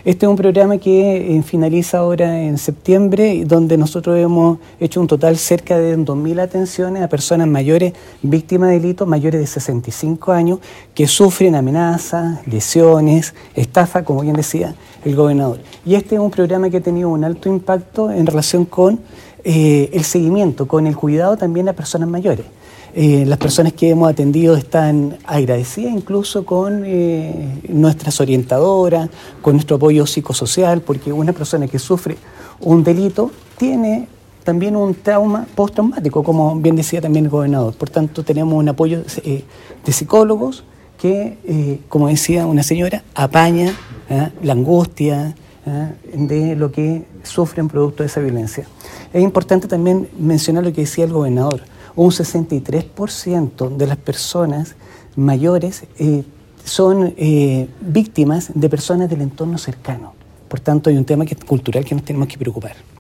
Este es un programa que finaliza ahora en septiembre, donde nosotros hemos hecho un total cerca de 2.000 atenciones a personas mayores, víctimas de delitos, mayores de 65 años, que sufren amenazas, lesiones, estafa, como bien decía el gobernador. Y este es un programa que ha tenido un alto impacto en relación con el seguimiento, con el cuidado también a personas mayores. Las personas que hemos atendido están agradecidas incluso con nuestras orientadoras, con nuestro apoyo psicosocial, porque una persona que sufre un delito tiene también un trauma postraumático, como bien decía también el gobernador. Por tanto, tenemos un apoyo de psicólogos que, como decía una señora, apaña la angustia de lo que sufren producto de esa violencia. Es importante también mencionar lo que decía el gobernador. Un 63% de las personas mayores son víctimas de personas del entorno cercano. Por tanto, hay un tema cultural que nos tenemos que preocupar.